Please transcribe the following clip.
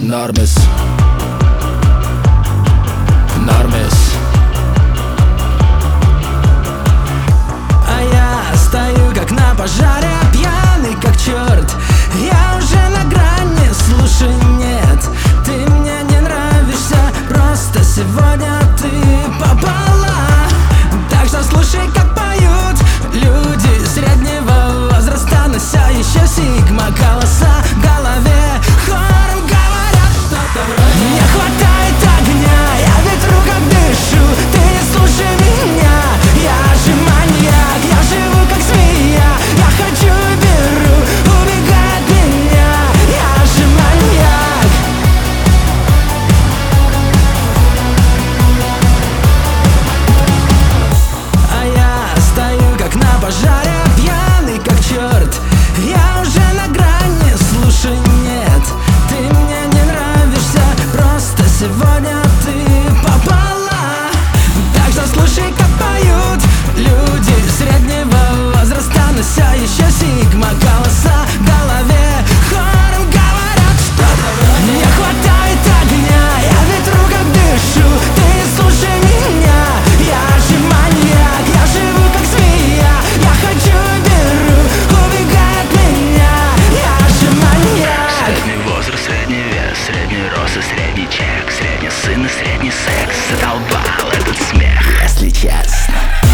Нормис. Нормис. А я стою как на пожаре, пьяный как черт. Я уже на грани, слушай, нет, ты мне не нравишься, просто сегодня ты попала. Так что слушай, как поют люди среднего возраста, нося еще сигма голоса в голове, хором говорят что-то вроде: мне хватает огня, я ветру как дышу, ты не слушай меня, я же маньяк, я живу как змея, я хочу и беру, убегай от меня, я же маньяк. А я стою как на пожаре, пьяный как черт. Я уже на грани, слушай, нет, ты мне не нравишься, просто сегодня ты попала. Так что слушай, как поют люди среднего возраста, нося еще сигма голоса в голове, хором говорят что-то вроде: мне хватает огня, я ветру как дышу, ты не слушай меня, я же маньяк, я живу как змея, я хочу и беру, убегай от меня, я же маньяк. Средний возраст, средний вес, средний рост и средний чек, средний сын и средний секс. Задолбал этот смех, Если честно.